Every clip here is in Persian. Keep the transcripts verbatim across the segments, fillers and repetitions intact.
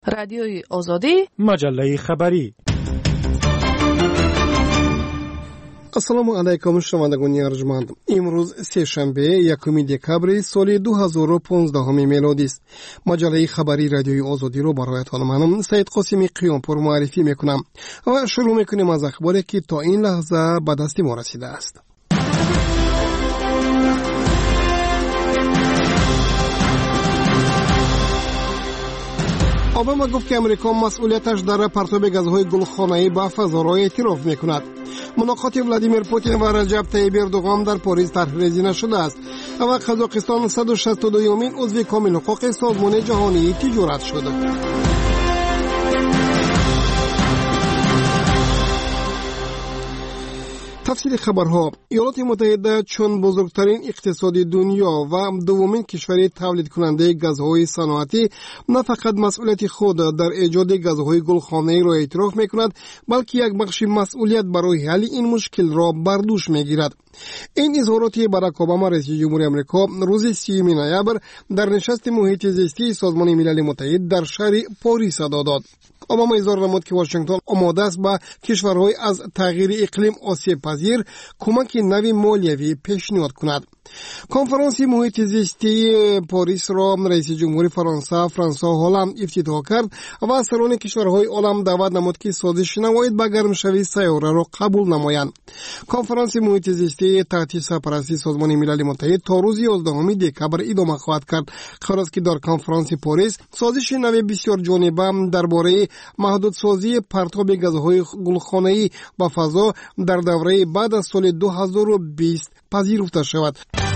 رادیوی آزادی، مجله خبری. السلام علیکم شنوندگان ارجمند. امروز سه شنبه یکم دکبر سال دو هزار و پانزده میلادی است. مجله خبری رادیوی آزادی رو برایتان من سید قاسمی قیامپور معرفی میکنم و شروع میکنیم از اخباری که تا این لحظه به دست ما رسیده است. اوباما گفت که امریکا مسئولیتش در پرتاب گازهای گلخانه‌ای به فضا را اعتراف میکند. ملاقات ولادیمیر پوتین و رجب طیب اردوغان در پاریس طرح‌ریزی نشده است و قزاقستان صد و شصت و دومین عضو کامل حقوق سازمان جهانی تجارت شد. تفصیل خبرها. ایالات متحده چون بزرگترین اقتصاد دنیا و دومین کشور تولید کننده گازهای صنعتی نه فقط مسئولیت خود در ایجاد گازهای گلخانه‌ای را اعتراف می‌کند، بلکه یک بخش مسئولیت برای حل این مشکل را بر دوش می‌گیرد. این اظهارات باراک اوباما رئیس جمهور آمریکا روز سیوم نوامبر در نشست محیط زیستی سازمان ملل متحد در شهر پاریس داد. اوباما اظهار نمود که واشنگتن آماده است به کشورهای از تغییر اقلیم آسیب پذیر کمک نوی مالیوی پیشنهاد کند. کنفرانس محیط زیستی پاریس را رئیس جمهور فرانسه فرانسوا هولند افتتاح کرد و سران کشورهای عالم دعوت نمود که سازش نمایید به گرمشوی سیاره را قبول نمایند. کنفرانس محیط زیستی تحت سرپرستی سازمان ملل متحد تا روز یازدهم دکبر ادامه خواهد کرد. قرار است که در کنفرانس پاریس سازش نوی بسیار جانبه درباره محدودسازی پرتاب گازهای گلخانه‌ای به فضا در دوره بعد از سال دو هزار و بیست پذیرفته شود.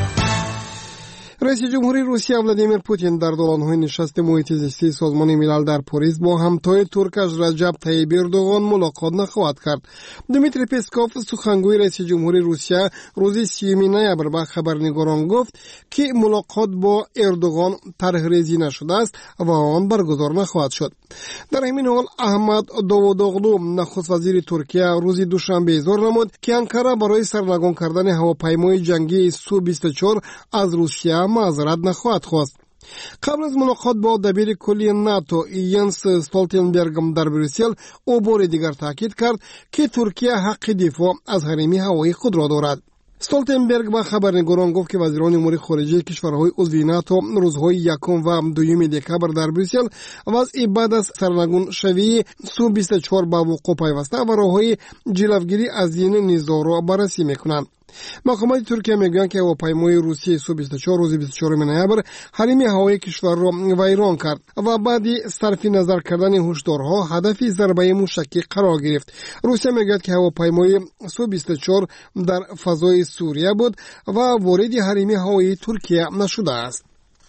رئیس جمهوری روسیه ولادیمیر پوتین در دوران‌های نشست محیط زیستی سازمان ملل در پاریس با همتای ترکش رجب طیب اردوغان ملاقات نخواهد کرد. دیمیتری پسکوف سخنگوی رئیس جمهوری روسیه روز سیوم نوامبر به خبرنگاران گفت که ملاقات با اردوغان طرح‌ریزی نشده است و آن برگزار نخواهد شد. در همین حال احمد داوودوغلو نخست وزیر ترکیه روز دوشنبه اظهار نمود که انقره برای سرنگون کردن هواپیمای جنگی سو بیست و چهار از روسیه معذرت نخواهد خواست. قبل از ملاقات با دبیر کلی ناتو ینس استولتنبرگ در بریسل او بار دیگر تاکید کرد که ترکیه حق دفاع از حریم هوایی خود را دارد. استولتنبرگ با خبرنگاران گفت که وزیران امور خارجه کشورهای عضو ناتو روزهای یکم و دوم دکبر در بریسل وضع بعد از سرنگون شوی سو بیست و چهار به وقوع پیوسته و راههای جلوگیری از این نزاع را بررسی میکنند. مقامات ترکیه میگویند که هواپیمای روسی سو بیست و چهار روز بیست و چهارم نوامبر حریم هوایی کشور را ویران کرد و بعد صرف نظر کردن هشدارها هدف ضربه موشکی قرار گرفت. روسیه میگوید که هواپیمای سو بیست و چهار در فضای سوریه بود و وارد حریم هوایی ترکیه نشده است.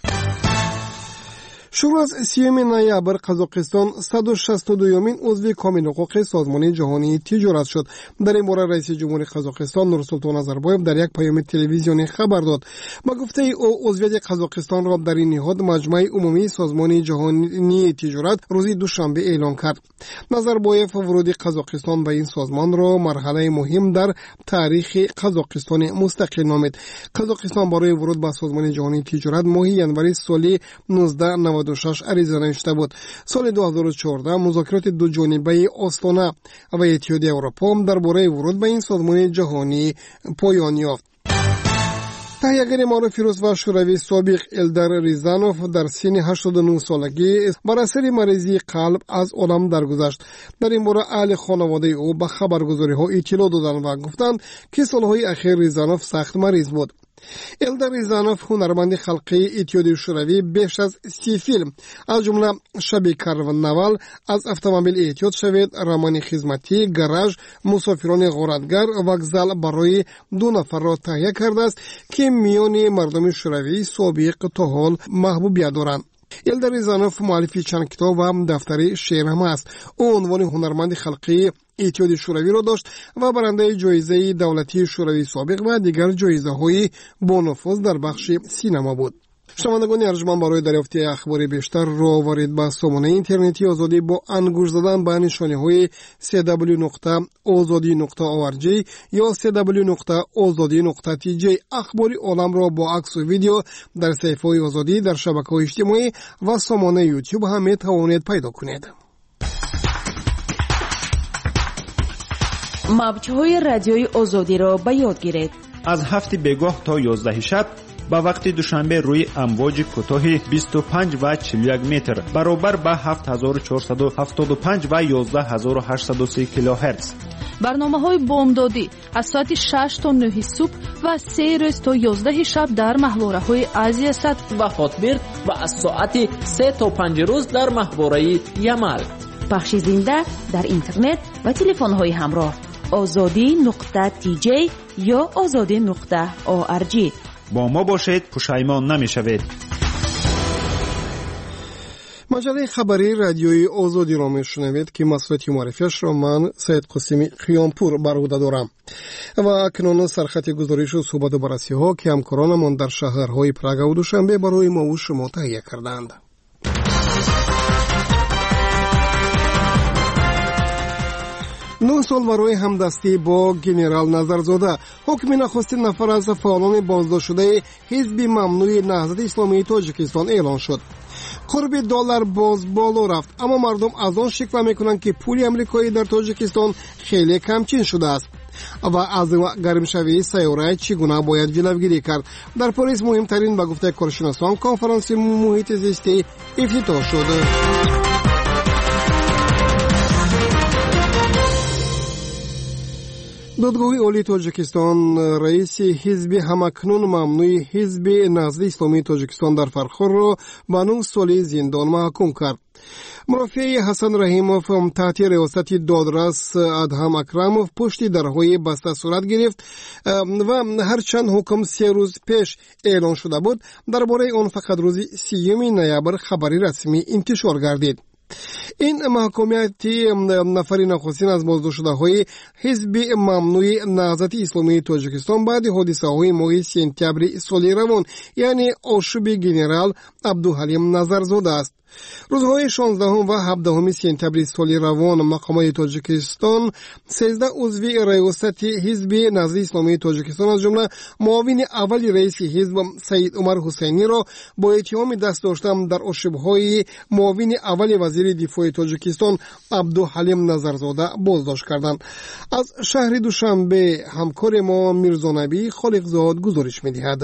شروع از سیوم نوامبر قزاقستان صد و شصت و دومین عضو کامل حقوق سازمان جهانی تجارت شد. در این باره رئیس جمهور قزاقستان نورسلطان نظربایف در یک پیام تلویزیونی خبر داد. با گفته او عضویت قزاقستان را در این نهاد مجمع عمومی سازمان جهانی تجارت روز دوشنبه اعلام کرد. نظربایف ورود قزاقستان به این سازمان را مرحله مهم در تاریخ قزاقستان مستقل نامید. قزاقستان برای ورود به سازمان جهانی تجارت ماه ینوری سال نوزده نود و شش عریضه نوشته بود. سال دو هزار و چهارده مذاکرات دو جانبه آستانه و اتحادیه اروپا درباره ورود به این سازمان جهانی پایان یافت. تهیه‌گر معروف روس و شوروی سابق الدار ریزانوف در سن هشتاد و نه سالگی بر اثر مریضی قلب از عالم درگذشت. در این باره اهل خانواده او به خبرگزاری‌ها اطلاع دادند و گفتند که سالهای اخیر ریزانوف سخت مریض بود. الدار ریزانوف هنرمند خلقی اتحادیه شوروی بیش از سی فیلم از جمله شب کارناوال، از اتومبیل احتیاط شوید، رمان خدمتی، گاراژ، مسافران غارتگر، وокزال برای دو نفر را تهیه کرده است که میان مردم شوروی سابق تا حال محبوبیت دارند. الدار ریزانوف مؤلف چند کتاب و دفتر شعر هم است. او عنوان هنرمند خلقی اتحادیه شوروی را داشت و برنده جایزه دولتی شوروی سابق و دیگر جایزه های با نفوذ در بخش سینما بود. شنوندگان ارجمند، برای دریافت اخبار بیشتر رو وارد به سامانه اینترنتی آزادی با انگشت زدن به نشانه‌های دبلیو دبلیو دبلیو نقطه آزادی نقطه او آر جی یا دبلیو دبلیو دبلیو نقطه آزادی نقطه تی جی اخبار عالم را با عکس و ویدیو در صفحه‌های آزادی در شبکه‌های اجتماعی و سامانه یوتیوب هم می‌توانید پیدا کنید. موج‌های رادیوی آزادی را به یاد گیرید. از هفت بگاه تا یازده شب با وقت دوشنبه روی امواج کوتاه بیست و پنج و چهل و یک متر برابر با هفت هزار و چهارصد و هفتاد و پنج و یازده هزار و هشتصد و سه کیلوهرتز. برنامه‌های بامدادی از ساعت شش تا نه صبح و سه روز تا یازده شب در محوره‌های آسیا صد و هاتبرد و از ساعت سه تا پنج روز در محوره یمل. پخش زنده در اینترنت و تلفن‌های همراه آزادی نقطه تی جی یا آزادی نقطه او آر جی. با ما باشید، پشیمان نمی‌شوید. مجله خبری رادیوی آزادی را میشنوید که مسئولیت معرفیش را من سید قاسمی خیامپور بر عهده دارم و اکنون سرخط گزارش و صحبت و بررسی ها که همکارانمان در شهرهای پراگ و دوشنبه برای ما و شما تهیه کردند. نه سال برای همدستی با گنرال نظرزاده. حکم نخستین نفر از فعالان بازداشت شده حزب ممنوع نهضت اسلامی تاجیکستان اعلان شد. قرب دلار باز بالا رفت، اما مردم از آن شکوه میکنند که پول آمریکایی در تاجیکستان خیلی کمچین شده است و از گرمشوی سیاره چگونه باید جلوگیری کرد. در پاریس مهمترین به گفته کارشناسان کنفرانس محیط زیستی افتتاح شد. دادگاه عالی تاجیکستان رئیس حزب همکنون ممنوع حزب نهضت اسلامی تاجیکستان در فرخار را به نه سال زندان محکوم کرد. مرافع حسن رحیموف تحت ریاست دادرس ادهم اکرموف پشت درهای بسته صورت گرفت و هرچند حکم سه روز پیش اعلان شده بود، درباره آن فقط روز سیوم نوامبر خبری رسمی انتشار گردید. این محکومیت نفر نخستین از بازداشت شده های حزب ممنوع نهضت اسلامی تاجیکستان بعد حادثه های ماه سپتامبر سال روان یعنی آشوب گنرال عبدالحلیم نظرزاده است. روزهای شانزده و هفده سپتامبر سال روان مقامات تاجیکستان سیزده عضو ریاست حزب نهضت اسلامی تاجیکستان از جمله معاون اول رئیس حزب سید عمر حسینی را با اتهام دست داشتن در آشوب‌های معاون اول وزیر دفاع تاجیکستان عبدالحلیم نظرزاده بازداشت کردند. از شهر دوشنبه همکار ما میرزا نبی خالقزاد گزارش می‌دهد.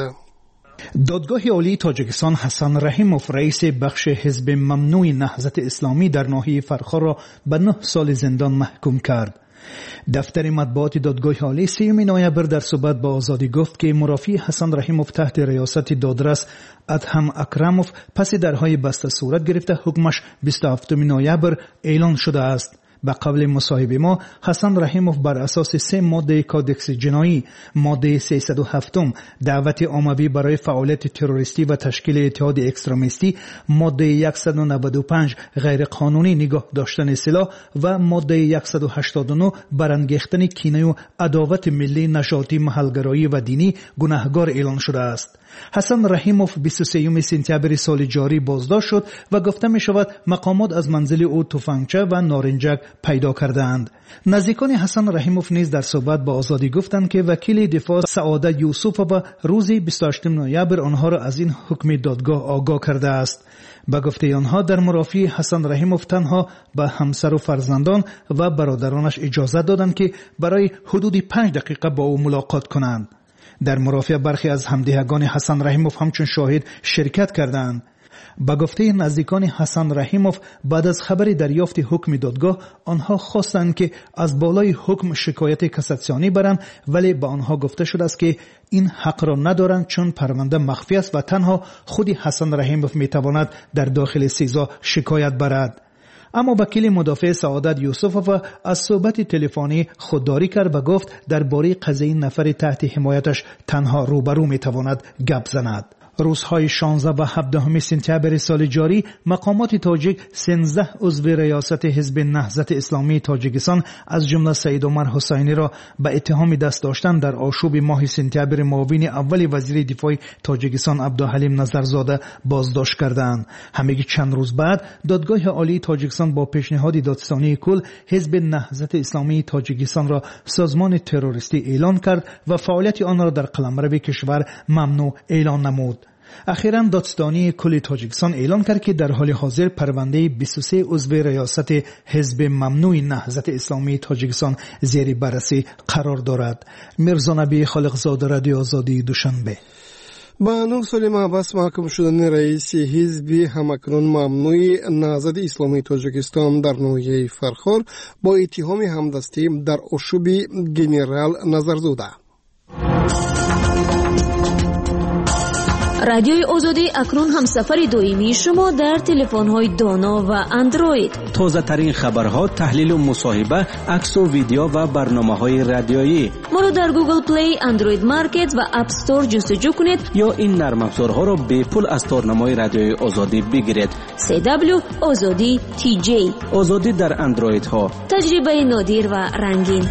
دادگاه عالی تاجیکستان حسن رحیموف رئیس بخش حزب ممنوع نهضت اسلامی در ناحیه فرخار را به نه سال زندان محکوم کرد. دفتر مطبوعات دادگاه عالی سیوم نوامبر در صحبت با آزادی گفت که مرافع حسن رحیموف تحت ریاست دادرس ادهم اکرموف پس درهای بسته صورت گرفته حکمش بیست و هفتم نوامبر اعلان شده است. به قبل مصاحبه ما حسن رحیموف بر اساس سه ماده کادکس جنایی، ماده سیصد و هفت دعوت عمومی برای فعالیت تروریستی و تشکیل اتحاد اکستریمیستی، ماده صد و نود و پنج غیر قانونی نگاه داشتن سلاح و ماده صد و هشتاد و نه برانگیختن کینه و عداوت ملی، نژادی، محلگرایی و دینی گناهکار اعلان شده است. حسن رحیموف بیست و سوم سپتامبر سال جاری بازداشت شد و گفته می شود مقامات از منزل او تفنگچه و نارنجک پیدا کردند. نزدیکان حسن رحیموف نیز در صحبت با آزادی گفتند که وکیل دفاع سعادت یوسف با روز بیست و هشتم نوامبر آنها را از این حکم دادگاه آگاه کرده است. با گفته آنها در مرافع حسن رحیموف تنها به همسر و فرزندان و برادرانش اجازه دادند که برای حدود پنج دقیقه با او ملاقات کنند. در مرافع برخی از همدهگان حسن رحیموف همچون شاهد شرکت کردند. با گفته نزدیکان حسن رحیموف بعد از خبر دریافت حکم دادگاه آنها خواستند که از بالای حکم شکایت کاساسیونی برند، ولی با آنها گفته شده است که این حق را ندارند چون پرونده مخفی است و تنها خود حسن رحیموف میتواند در داخل سیزا شکایت برد. اما وکیل مدافع سعادت یوسف از صحبت تلفنی خودداری کرد و گفت درباره قضیه نفر تحت حمایتش تنها روبرو میتواند گپ زند. روزهای شانزده و هفده سپتامبر سال جاری مقامات تاجیک سیزده عضو ریاست حزب نهضت اسلامی تاجیکستان از جمله سید عمر حسینی را به اتهام دست داشتن در آشوب ماه سپتامبر معاون اول وزیر دفاع تاجیکستان عبدالحلیم نظرزاده بازداشت کردند. همگی چند روز بعد دادگاه عالی تاجیکستان با پیشنهاد دادستانی کل حزب نهضت اسلامی تاجیکستان را سازمان تروریستی اعلان کرد و فعالیت آن را در قلمرو کشور ممنوع اعلان نمود. اخیراً دادستانی کل تاجیکستان اعلان کرد که در حال حاضر پرونده بیست و سه عضو ریاست حزب ممنوع نهضت اسلامی تاجیکستان زیر بررسی قرار دارد. میرزا نبی خالقزاده، رادیو آزادی، دوشنبه. با نه سال محبس محکوم شدن رئیس حزب همکنون ممنوع نهضت اسلامی تاجیکستان در ناحیه فرخار با اتهام همدستی در آشوب گنرال نظرزاده. رادیوی آزادی اکنون همسفر دائمی شما در تلفن‌های دانا و اندروید. تازه ترین خبرها، تحلیل و مصاحبه، عکس و ویدیو و برنامه‌های رادیویی. ما را در گوگل پلی، اندروید مارکت و اپ استور جستجو کنید یا این نرم افزارها را به پول از تارنمای رادیوی آزادی بگیرید. سی دبلیو آزادی تی جی. آزادی در اندروید ها. تجربه نادر و رنگین.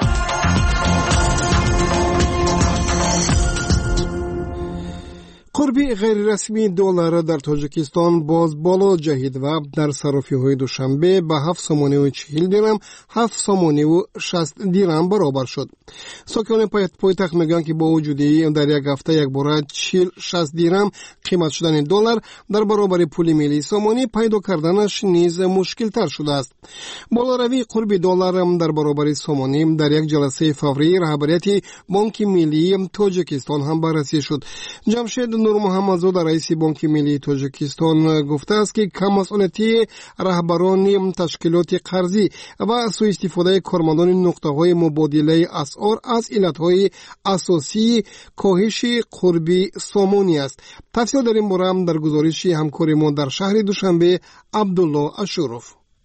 قربی غیر رسمی دلار در تاجیکستان باز بالا جهید و در صرافی‌های دوشنبه به هفت سوم و چهل درم هفت سوم و شصت درم برابر شد. ساکنان پایتخت میگن که با وجودی در یک هفته یک بار چهل شصت درم قیمت شدن دلار در برابر پول ملی سامانی پیدا کردنش نیز مشکل تر شده است. بالاروی قربی دلار در برابر سامانی در یک جلسه فوری رهبریت بانک ملی تاجیکستان هم بررسی شد. جمشید نور محمدزاده رئیس بانک ملی تاجیکستان گفته است که کم مسئولیتی رهبران تشکیلات قرضی و سوء استفاده کارمندان نقطه‌های مبادله اسعار از علتهای اساسی کاهش قربی سامانی است. تفصیل در این باره در گزارش همکار ما در شهر دوشنبه عبدالله اشرف.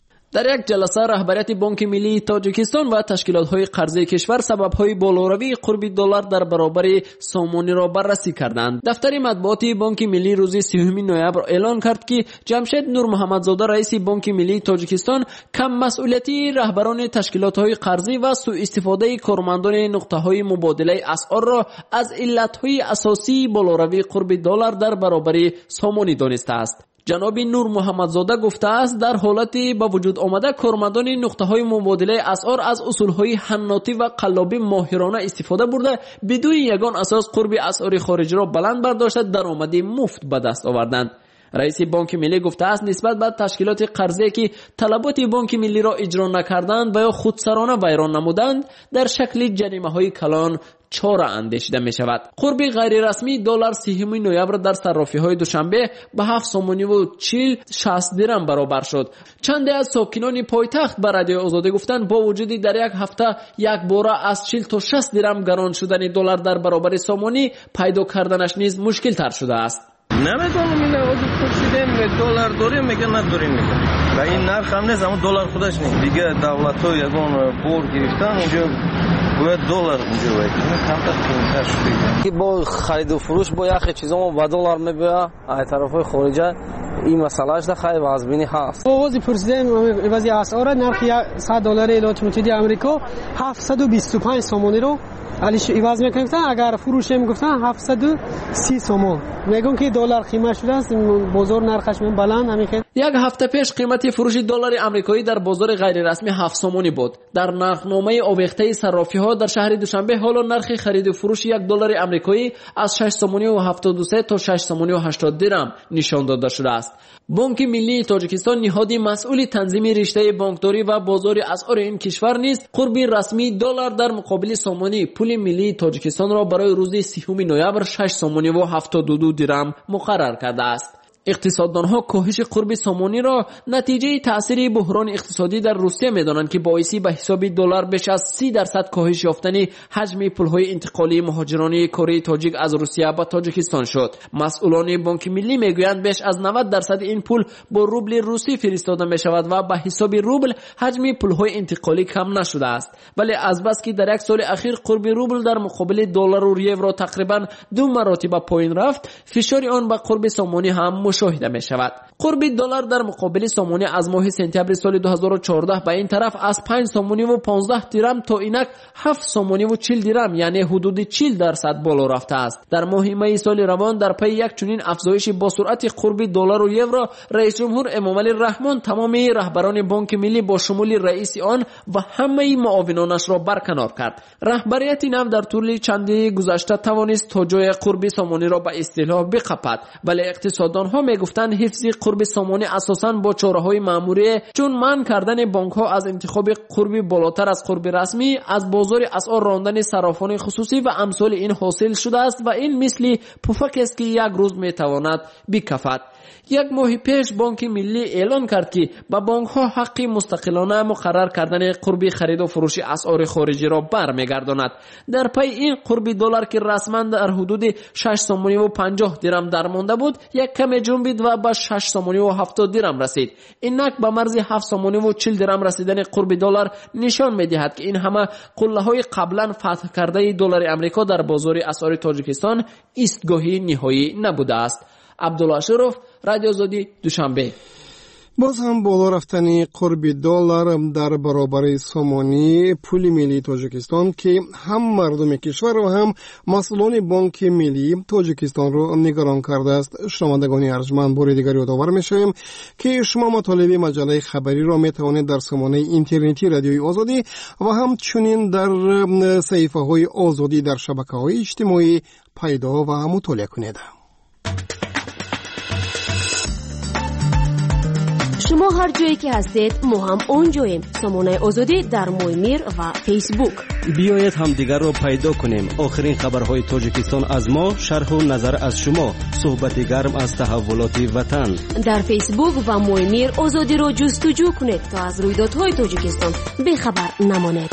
در یک جلسه رهبریت بانک ملی تاجیکستان و تشکیلات‌های قرضه کشور سبب‌های بالاروی قربی دلار در برابر سامانی را بررسی کردند. دفتر مطبوعاتی بانک ملی روز سیوم نوامبر اعلان کرد که جمشید نور محمدزاده رئیس بانک ملی تاجیکستان کم مسئولیتی رهبران تشکیلات‌های قرضی و سوء استفاده کارمندان نقطه‌های مبادله اسعار را از علت‌های اساسی بالاروی قربی دلار در برابر سامانی دانسته است. جناب نور محمدزاده گفته است در حالتی با وجود آمده کارمندان نقطه‌های مبادله اسعار از اصولهای حناطی و قلابی ماهرانه استفاده برده بدون یگان اساس قرب اسعار خارجی را بلند برداشته درآمدی مفت به دست آوردند. رئیس بانک ملی گفته است نسبت به تشکیلات قرضی که طلبات بانک ملی را اجرا نکردند و یا خودسرانه ویران نمودند در شکل جریمه‌های کلان چاره اندیشیده می شود. قربی غیر رسمی دلار سیوم نوامبر در صرافی‌های دوشنبه به هفت سومانی و چهل شصت درم برابر شد. چند از ساکنان پایتخت به رادیو آزادی گفتند با وجودی در یک هفته یک باره از چهل تا شصت درم گران شدن دلار در برابر سامانی پیدا کردنش نیز مشکل تر شده است. نمیدونم این آزاد پرسیدن دلار داریم میگن نداریم میگن و این نرخ هم نیست اما دلار خودش نیست دیگه دولت ها یگان بور گرفتن اونجا باید دلار اونجا باید کمتر قیمتش شده که با خرید و فروش با یخی چیزا ما با دلار میبیا از طرفای خارجه این مسئلهش ده خیلی وازبینی هست. آوازی پرسیدن وضعی اسعار نرخ صد دلار ایالات متحده آمریکا هفتصد و بیست و پنج سومانی رو علیش ایواز میکنن اگر فروش میگفتن هفتصد و سی سوم میگن که دلار قیمت شده است بازار نرخش من بلند همین. یک هفته پیش قیمت فروش دلار آمریکایی در بازار غیر رسمی هفت سومانی بود. در نرخنامه آویخته صرافی ها در شهر دوشنبه حالا نرخ خرید و فروش یک دلار آمریکایی از شش سومانی و هفتاد و سه تا شش سومانی و هشتاد درم نشان داده شده است. بانک ملی تاجیکستان نهاد مسئول تنظیم رشته بانکداری و بازار اسعار این کشور نیست قربی رسمی دلار در مقابل سومانی پول ملی تاجیکستان را برای روز سیوم نوامبر شش سومانی و هفتاد و دو درم مقرر کرده است. اقتصاددانها کاهش قرب سامانی را نتیجه تأثیر بحران اقتصادی در روسیه می‌دانند که باعث به حساب دلار بیش از سی درصد کاهش یافتن حجم پول‌های انتقالی مهاجران کره تاجیک از روسیه به تاجیکستان شد. مسئولان بانک ملی میگویند بیش از نود درصد این پول با روبل روسی فرستاده می‌شود و به حساب روبل حجم پول‌های انتقالی کم نشده است. ولی از بس که در یک سال اخیر قرب روبل در مقابل دلار و یورو تقریبا دو مراتب پایین رفت، فشار آن به قرب سامانی هم مشاهده می شود. قرب دلار در مقابل سامانی از ماه سپتامبر سال دو هزار و چهارده به این طرف از پنج سامانی و پانزده درم تا اینک هفت سامانی و چهل درم یعنی حدود چهل درصد بالا رفته است. در ماه می سال روان در پی یک چنین افزایش با سرعت قرب دلار و یورو، رئیس جمهور امامعلی رحمان تمام رهبران بانک ملی با شمول رئیس آن و همه معاونانش را برکنار کرد. رهبریت نو در طول چند گذشته توانست تا جای قرب سامانی را به اصطلاح بقپد، ولی اقتصاددان ها میگفتند حفظ قرب سامانی اساساً با چاره‌های مأموری چون منع کردن بانک ها از انتخاب قرب بالاتر از قرب رسمی، از بازار اسعار راندن صرافان خصوصی و امثال این حاصل شده است و این مثل پفک است که یک روز میتواند بکفد. یک ماه پیش بانک ملی اعلان کرد که به بانک ها حق مستقلانه مقرر کردن قرب خرید و فروش اسعار خارجی را برمیگرداند. در پی این قرب دلار که رسما در حدود شش سامانی و پنجاه درم درمانده بود، یک کم جنبید و به شش سامانی و هفتاد درم رسید. اینک به مرز هفت سامانی و چهل درم رسیدن قرب دلار نشان می‌دهد که این همه قله‌های قبلا فتح کرده دلار آمریکا در بازار اسعار تاجیکستان ایستگاهی نهایی نبوده است. عبدالله اشرف، رادیو آزادی، دوشنبه. باز هم بالا رفتن قرب دلار در برابر سامانی پول ملی تاجیکستان که هم مردم کشور و هم مسئولان بانک ملی تاجیکستان را نگران کرده است. شنوندگان ارجمند، بار دیگر یادآور می‌شویم که شما مطالب مجله خبری را می‌توانید در سامانه اینترنتی رادیوی آزادی و همچنین در صفحه‌های آزادی در شبکه‌های اجتماعی پیدا و مطالعه کنید. شما هر جایی که هستید ما هم اونجاییم. سامانه آزادی در مویمیر و فیسبوک. بیایید هم دیگر رو پیدا کنیم. آخرین خبرهای تاجیکستان از ما، شرح و نظر از شما، صحبت گرم از تحولات وطن. در فیسبوک و مویمیر آزادی رو جستجو کنید تا از رویدادهای تاجیکستان بخبر نمانید.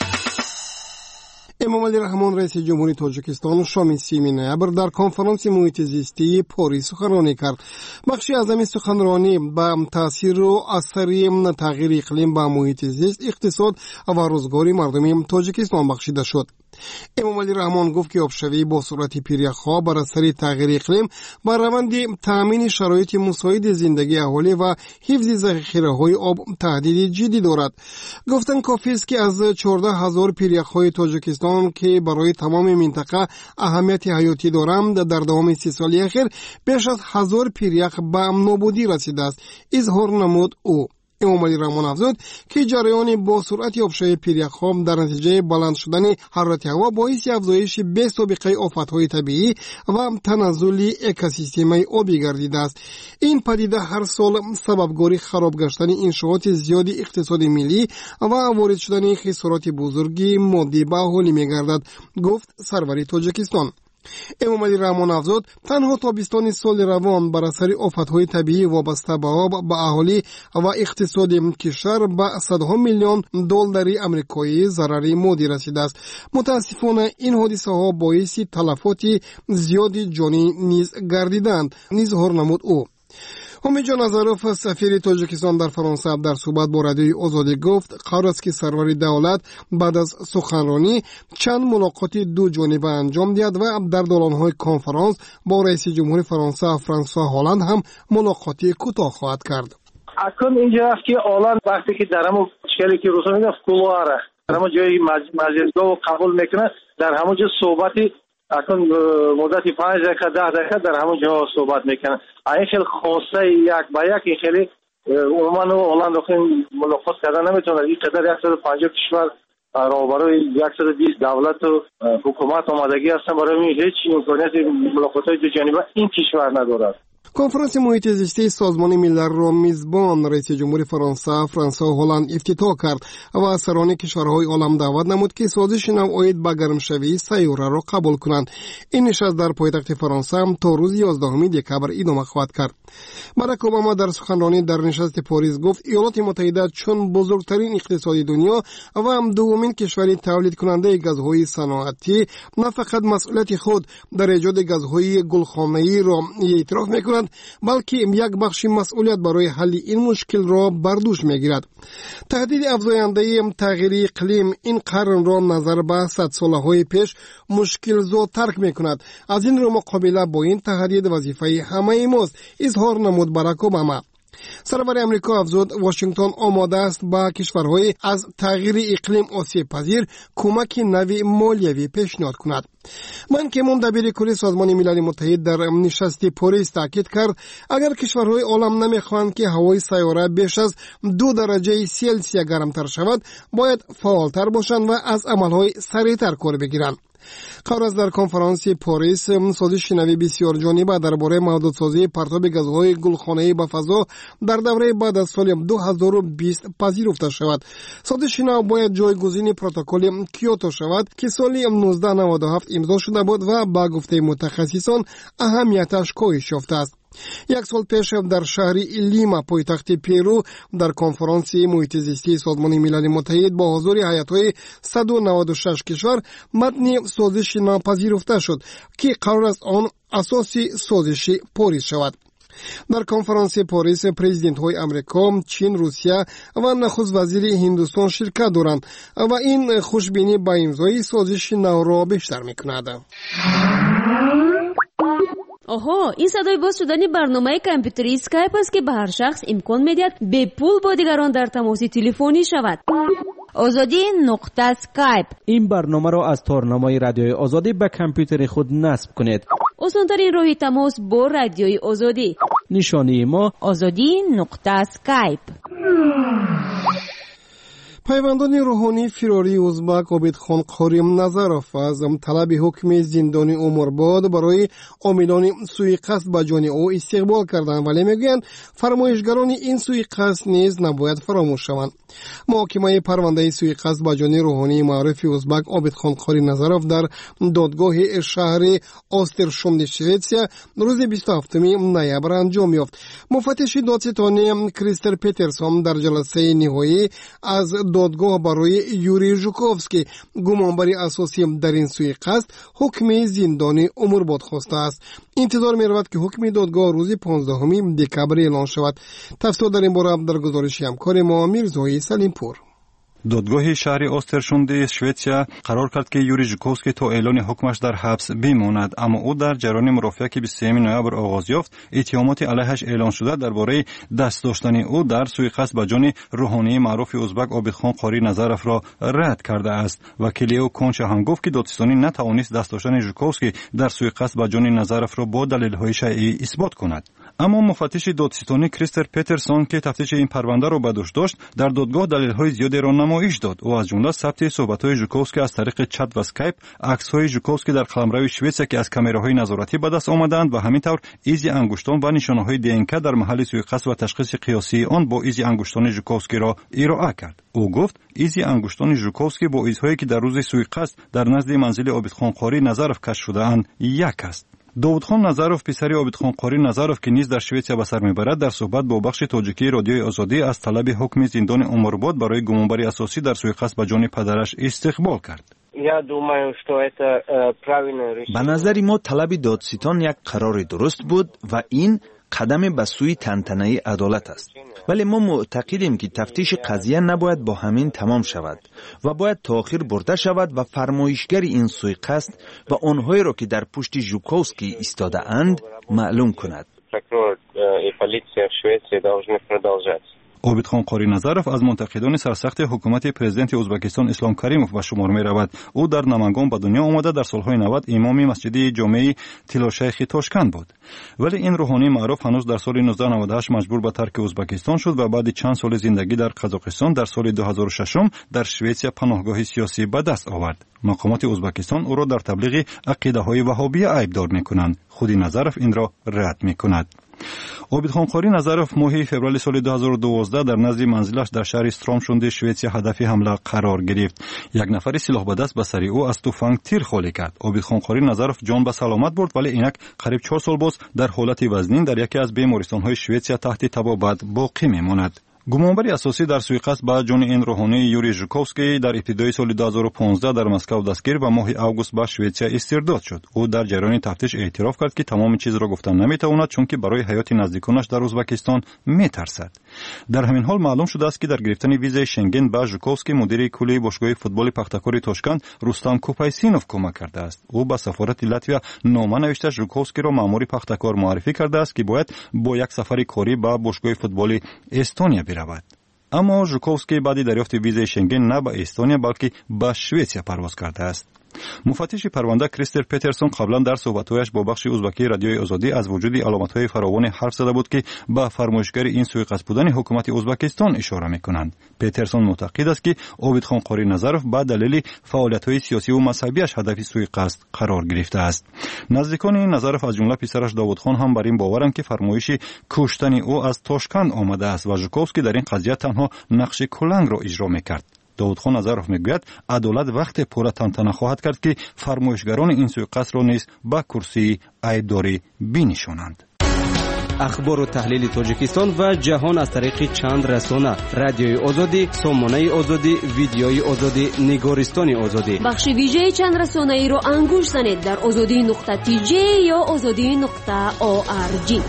امامعلی رحمان رئیس جمهوری تاجیکستان شام سیمی نوامبر در کنفرانس محیط زیستی پاریس سخنرانی کرد. بخشی از این سخنرانی به تاثیر و اثر تغییر اقلیم به محیط زیست، اقتصاد و روزگاری مردم تاجیکستان بخشیده شد. امامعلی رحمان گفت که آبشوی با سرعت پیریخ‌ها بر اثر تغییر اقلیم بر روند تامین شرایط مساعد زندگی اهالی و حفظ ذخیره‌های آب تهدید جدی دارد. گفتن کافی است که از چهارده هزار پیریخ‌های تاجیکستان که برای تمام منطقه اهمیت حیاتی دارند در دوام سی سال اخیر بیش از هزار پیریخ به نابودی رسیده است، اظهار نمود او. امامعلی رحمان افزود که جریان با سرعت آبشوی پیریخ‌ها در نتیجه بلند شدن حرارت هوا باعث افزایش بی سابقه آفت‌های طبیعی و تنزل اکوسیستم آبی گردیده است. این پدیده هر سال سببگار خراب گشتن انشاءات زیاد اقتصاد ملی و وارد شدن خسارات بزرگی مادی به اهالی می‌گردد، گفت سروری تاجیکستان. امامعلی رحمان افزود تنها تابستان سال روان بر اثر آفت‌های طبیعی وابسته به آب به اهالی و اقتصاد کشور به صدها میلیون دلار آمریکایی ضرر مادی رسیده است. متاسفانه این حادثه ها باعث تلفات زیاد جانی نیز گردیدند، اظهار نمود او. حمید جان نظروف، سفیر تاجیکستان در فرانسه، در صحبت با رادیوی آزادی گفت قرار است که سرور دولت بعد از سخنرانی چند ملاقات دو جانبه انجام دهد و در دالان‌های کنفرانس با رئیس جمهور فرانسه فرانسوا هالند هم ملاقاتی کوتاه خواهد کرد. اکنون اینجا است که هالند وقتی که در همون شکلی که روزا میگه کولواره در همون جای مجلسگاه و قبول میکنه، در همون جا صحبتی اکنون مدتی پنج دقیقه ده دقیقه در همون جا صحبت میکنه. این خیلی خاصه یک با یک این خیلی عموما هلند خیلی ملاقات کردن نمیتونه. این قدر صد و پنجاه کشور برای صد و بیست دولت و حکومت آمادگی هستن، برای این هیچ امکانیت ملاقات های دو جانبه این کشور ندارد. کنفرانس محیط زیستی سازمان ملل را میزبان رئیس جمهور فرانسه فرانسوا هلند افتتاح کرد و سران کشورهای عالم دعوت نمود که سازش نوعید به گرمشوی سیاره را قبول کنند. این نشست در پایتخت فرانسه هم تا روز یازدهم دکبر ادامه خواهد کرد. باراک اوباما در سخنرانی در نشست پاریس گفت ایالات متحده چون بزرگترین اقتصاد دنیا و هم دومین کشور تولید کننده گازهای صنعتی نه فقط مسئولیت خود در ایجاد گازهای گلخانه‌ای را اعتراف می‌کند، بلکه یک بخش مسئولیت برای حل این مشکل را بر دوش می‌گیرد. تهدید افزاینده تغییر اقلیم این قرن را نظر به صد ساله‌های پیش مشکل زا ترک می‌کند. از این رو مقابله با این تهدید وظیفه همه ماست، اظهار نمود باراک اوباما. سرور امریکا افزود واشنگتن آماده است با کشورهای از تغییر اقلیم آسیب پذیر کمک نوی مالیوی پیشنهاد کند. من که من دبیر کلی سازمان ملل متحد در نشست پاریس تاکید کرد اگر کشورهای عالم نمیخواهند که هوای سیاره بیش از دو درجه سلسیوس گرمتر شود باید فعالتر باشند و از عملهای سریعتر کار بگیرند. قبل از در کنفرانس پاریس سازش نوی بسیار جانبه درباره محدودسازی پرتاب گازهای گلخانه‌ای به فضا در دوره بعد از سال دو هزار و بیست پذیرفته شود. سازش نو باید جایگزین پروتکل کیوتو شود که سال نوزده نود و هفت امضا شده بود و با گفته متخصصان اهمیتش کاهش یافته است. یک سال پیش در شهر لیما پایتخت پیرو در کنفرانس محیط زیستی سازمان ملل متحد با حضور هیئت‌های صد و نود و شش کشور متن سازش نو پذیرفته شد که قرار است آن اساسی سازش پاریس شود. در کنفرانس پاریس پرزیدنت های امریکا، چین، روسیه و نخست وزیر هندوستان شرکت دارند و این خوشبینی با امضای سازش نو را بیشتر می‌کند. آها، این صدای باز شدن برنامه کامپیوتری اسکایپ است که به هر شخص امکان می‌دهد به پول با دیگران در تماس تلفنی شود. آزادی نقطه اسکایپ. این برنامه را از تارنمای رادیوی آزادی به کامپیوتر خود نصب کنید. آسان‌ترین راه تماس با رادیوی آزادی. نشانی ما آزادی نقطه اسکایپ. پیوندان روحانی فراری ازبک عابدخان قاریم نظرف از طلب حکم زندان عمرباد برای عاملان سوءقصد به جان او استقبال کردند، ولی میگویند فرمایشگران این سوءقصد نیز نباید فراموش شوند. محاکمه پرونده سوءقصد به جان روحانی معروف ازبک عابدخان قاریم نظرف در دادگاه شهر آسترشوند شوئدیا روز بیست و هفتم نوامبر انجام یافت. مفتش دادستانی کریستر پترسون در جلسه نهایی از دادگاه برای یوری ژوکوفسکی گمانبر اساسی در این سوءقصد حکم زندان عمرباد خواسته است. انتظار می رود که حکم دادگاه روز پانزدهم دکبر اعلان شود. تفصیل در این باره در گزارش همکار ما میرزای سلیمپور. دادگاه شهر آسترشوند شوئدیا قرار کرد که یوری ژوکوفسکی تا اعلان حکمش در حبس بماند، اما او در جریان مرافعه که بیست و سوم نوامبر آغاز یافت اتهامات علیهش اعلان شده درباره دست داشتن او در سوءقصد به جان روحانی معروف ازبک عابدخان قاری نظرف را رد کرده است. وکیل او کنچه هم گفت که دادستانی نتوانست دست داشتن ژوکوفسکی در سوءقصد به جان نظرف را با دلایل شرعی اثبات کند. اما مفتش دادستانی کریستر پترسون که تفتیش این پرونده را به دوش داشت در دادگاه دلایل زیادی را نمایش داد. او از جمله ثبت صحبت‌های ژوکوفسکی از طریق چت و اسکایپ، عکس‌های ژوکوفسکی در قلمرو شوئدیا که از کامراهای نظارتی به دست آمدند و همینطور ایزی انگشتان و نشانه‌های دی ان کی در محل سوءقصد و تشخیص قیاسی آن با ایزی انگشتان ژوکوفسکی را ارائه کرد. او گفت ایزی انگشتان ژوکوفسکی با ایزهایی که در روز سوءقصد در نزد منزل عابدخان قاری نظرف کشف شده‌اند یک است. داودخان نظرف پسر عابدخان قاری نظرف که نیز در شوئدیا به سر میبرد در صحبت با بخش تاجیکی رادیوی آزادی از طلب حکم زندان عمرباد برای گمانبر اساسی در سوءقصد به جان پدرش استقبال کرد. به نظر ما طلب دادستان یک قرار درست بود و این قدم به سوی تنتنه عدالت است. ولی ما معتقدیم که تفتیش قضیه نباید با همین تمام شود و باید تأخیر برده شود و فرمایشگر این سوءقصد و آنهایی را که در پشت ژوکوفسکی ایستاده اند معلوم کند. عابدخان قاری نظرف از منتقدان سرسخت حکومت پرزیدنت ازبکستان اسلام کریموف به شمار می رود. او در نمنگان به دنیا آمده در سالهای نود امام مسجد جامع تیلاشیخ تاشکند بود. ولی این روحانی معروف هنوز در سال نوزده نود و هشت مجبور به ترک ازبکستان شد و بعد چند سال زندگی در قزاقستان در سال دو هزار و شش در شوئدیا پناهگاه سیاسی به دست آورد. مقامات ازبکستان او را در تبلیغ عقیده‌های وهابی عیبدار می‌کنند. خود نظرف این را رد می‌کند. عابدخانقاری نظرов ماه فوریه سال دو هزار و دوازده در نزد منزلش در شهر استرامشوند شوئدیا هدف حمله قرار گرفت. یک نفر سلاح به دست به سر او از تفنگ تیر خالی کرد. عابدخانقاری نظرов جان به سلامت برد ولی اینک قریب چهار سال باز در حالت وزنین در یکی از بیمارستان‌های شوئدیا تحت طبابت باقی میماند. گمانبری اساسی در سوءقصد به جان این روحانی یوری ژوکوفسکی در ابتدای سال دو هزار و پانزده در مسکو دستگیر و ماه اوگوست به شوئدیا استرداد شد. او در جریان تفتیش اعتراف کرد که تمام چیز را گفتن نمیتواند چون که برای حیات نزدیکانش در ازبکستان میترسد. در همین حال معلوم شده است که در گرفتن ویزای شنگن به ژوکوفسکی مدیر کلی باشگاه فوتبال پختکار تاشکند رستم کوپایسینوف کمک کرده است. او به سفارت لاتویا نامه نوشته ژوکوفسکی را مأمور پختکار معرفی کرده است که باید با یک سفر کاری به باشگاه فوتبال استونیا برود. اما ژوکوفسکی بعد دریافت ویزای شنگن نه به استونیا بلکه به شوئدیا پرواز کرده است. مفتش پرونده کریستر پترسون قبلا در صحبت‌هایش با بخش ازبکی رادیوی آزادی از وجود علامت‌های فراوان حرف زده بود که به فرمایشگر این سوءقصد بودن حکومت ازبکستان اشاره می‌کنند. پترسون معتقد است که عابدخانقاری نظرов به دلیل فعالیت‌های سیاسی و مذهبیش هدف سوءقصد قرار گرفته است. نزدیکان این نظرов از جمله پسرش داوودخان هم بر این باورند که فرمایش کشتن او از تاشکند آمده است و ژوکوفسکی در این قضیه تنها نقش کلنگ را اجرا می‌کرد. داودخان نظرов میگوید عدالت وقت پورا تنتنه خواهد کرد که فرمایشگران این سوءقصد را نیز به کرسی عیبداری بنشانند. اخبار و تحلیل تاجیکستان و جهان از طریق چند رسانه: رادیوی آزادی، سامانه آزادی، ویدیوی آزادی، نگارستان آزادی. بخش ویژه چند رسانه ای رو انگوش زنید در آزادی نقطه تی جی یا آزادی نقطه او آر جی.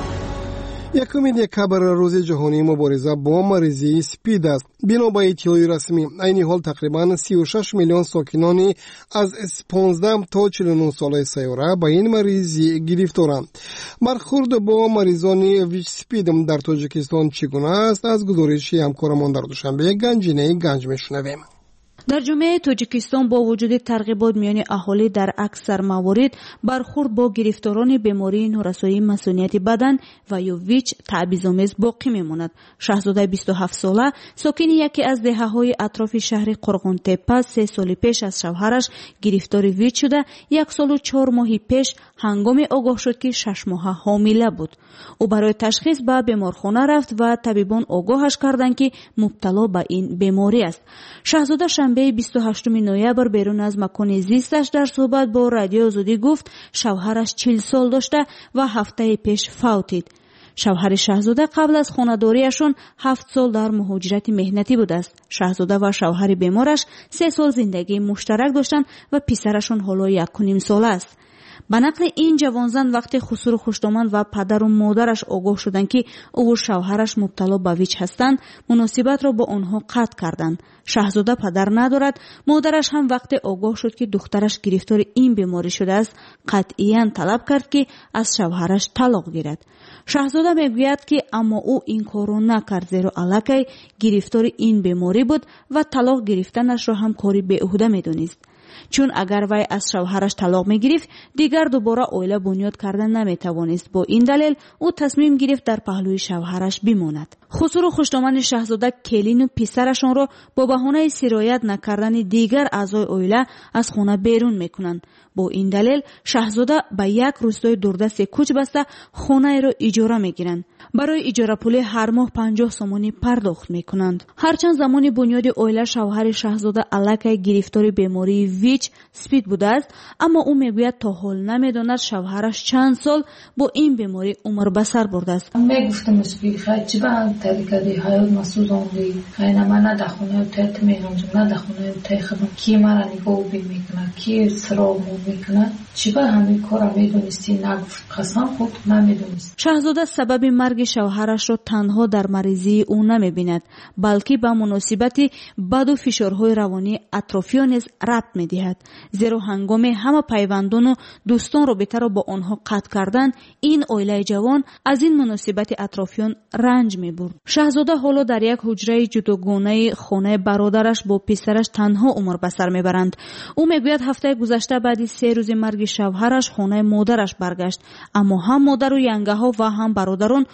یکمین دکبر روز جهانی مبارزه با مریضی سپید است. بنا به اطلاع رسمی این حال تقریبا سی و شش میلیون ساکنان از پانزده تا چهل و نه ساله سیاره به این مریضی گرفتارند. برخورد با مریضان ویچ سپید در تاجیکستان چگونه است؟ از گزارش همکارمان در دوشنبه گنجینه گنج میشنویم. در جامعه تاجیکستان با وجود ترغیبات میان اهالی در اکثر موارد برخورد با گرفتاران بیماری نورسایی مسئولیت بدن و یا ویچ تعویض‌آمیز باقی میماند. شاهزاده بیست و هفت ساله ساکن یکی از دهه‌های اطراف شهر قرغن‌تپه سه سال پیش از شوهرش گرفتار ویچ شده یک سال و چهار ماهی پیش هنگام آگاه شد که شش ماهه حامله بود. او برای تشخیص به بیمارخانه رفت و طبیبان آگاهش کردند که مبتلا به این بیماری است. شاهزاده شنبه بیست و هشتم نوامبر بیرون از مکان زیستش در صحبت با رادیو آزادی گفت شوهرش چهل سال داشته و هفته پیش فوتید. شوهر شاهزاده قبل از خانه‌داریشون هفت سال در مهاجرت مهنتی بوده است. شاهزاده و شوهر بیمارش سه سال زندگی مشترک داشتند و پسرشون حالا یک و نیم ساله است. به نقل این جوانزن وقتی خسرو خوشتامن و پدر و مادرش آگاه شدند که او و شوهرش مبتلا به ویچ هستند، مناسبت را با آنها قطع کردند. شاهزاده پدر ندارد. مادرش هم وقتی آگاه شد که دخترش گرفتار این بیماری شده است، قطعاً طلب کرد که از شوهرش طلاق گیرد. شاهزاده میگوید که اما او این کارو نکرد، زیرا الکی گرفتار این بیماری بود و طلاق گرفتنش را هم کاری بیهوده میدونست. چون اگر وی از شوهرش طلاق میگرفت دیگر دوباره اویله بنیاد کردن نمیتوانست. با این دلیل او تصمیم گرفت در پهلوی شوهرش بماند. خسرو خوشتامن شاهزاده کلین و پسرشان را با بهانه سرایت نکردن دیگر اعضای اویله از خانه بیرون میکنند. با این دلیل شاهزاده به یک روستای دوردست کوچ بسته خانه را اجاره میگیرند. برای اجاره پول هر ماه پنجاه سومانی پرداخت میکنند. هرچند زمان بنیاد اویله شوهر شاهزاده الکی گرفتار بیماری ویچ سپید بوده است، اما او میگوید تا حال نمیداند شوهرش چند سال با این بیماری عمر به سر برده است. میگفتم سپید خیلی چی به طریقه حیات مسوزاندی خیلی من نه در خونه تیت میرانجم نه در خونه تیت خدم کی مرا نگاه بی میکنه کی سراغ میکنه چی به همین کار میدونستی نگفت قسم خود نمیدونست. شاهزاده سبب مرگ شوهرش را تنها در مریضی او نمیبیند، بلکه به مناسبت بد و فشارهای روانی اطرافیان نیز ربط میدهد، زیرا هنگام همه پیوندان و دوستان رابطه را با آنها قطع کردن این عائله جوان از این مناسبت اطرافیان رنج میبرد. شاهزاده حالا در یک حجره جداگانه خانه برادرش با پسرش تنها عمر به سر میبرند. او میگوید هفته گذشته بعد سه روز مرگ شوهرش خانه مادرش برگشت، اما هم مادر و ینگه ها و هم برادران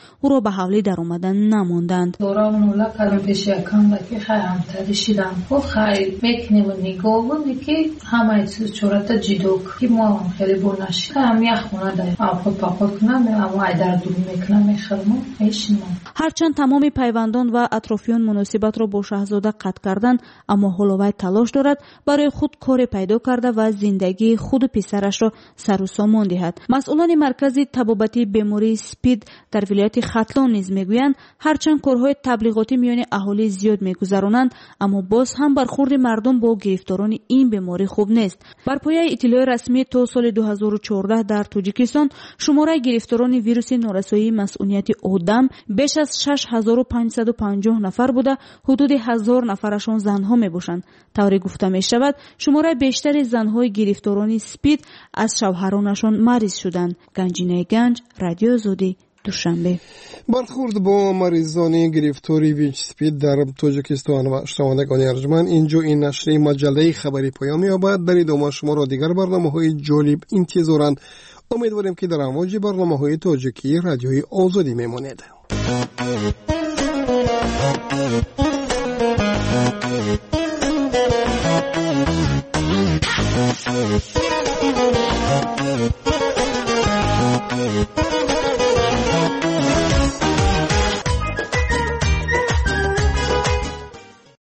او را به حوالی در آمدن نماندند. دوران اولا کارم پیش یکم وقتی خیام ترشیدم و خیلی میکنیم نگاه بود که همه چیز چورت جدوک که ما خیلی بونش هم یخونه داریم آفت پاپت کنم اما ایدر دور میکنم میخرم ایشیم. هرچند تمام پیوندان و اطرافیان مناسبت را با شاهزاده قطع کردند، اما هولوی تلاش دارد برای خود کار پیدا کرده و زندگی خود و پسرش را سر و سامان دهد. مسئولان مرکز طبابتی بیماری سپید در ولایت ختلان نیز میگویند هرچند کارهای تبلیغاتی میان اهالی زیاد میگذرانند، اما باز هم برخورد مردم با گرفتاران این بیماری خوب نیست. بر پایه اطلاع رسمی تا سال دو هزار و چهارده در تاجیکستان شماره گرفتاران ویروس نارسایی مسئولیت آدم بیش از شش هزار و پانصد و پنجاه نفر بوده، حدود هزار نفرشان زنها میباشند. طوری گفته می شود شماره بیشتر زنهای گرفتاران سپید از شوهرانشان مریض شدند. گنجینه گنج، رادیو آزادی، دوشنبه. برخورد با مریضان گرفتاری ویچ سپید در تاجیکستان و شنوندگان ارجمند، اینجا این نشریه مجله خبری پایان می‌یابد. در ادامه شما را دیگر برنامه‌های جالب انتظارند. امیدواریم که در امواج برنامه‌های تاجیکی رادیوی آزادی میمانید.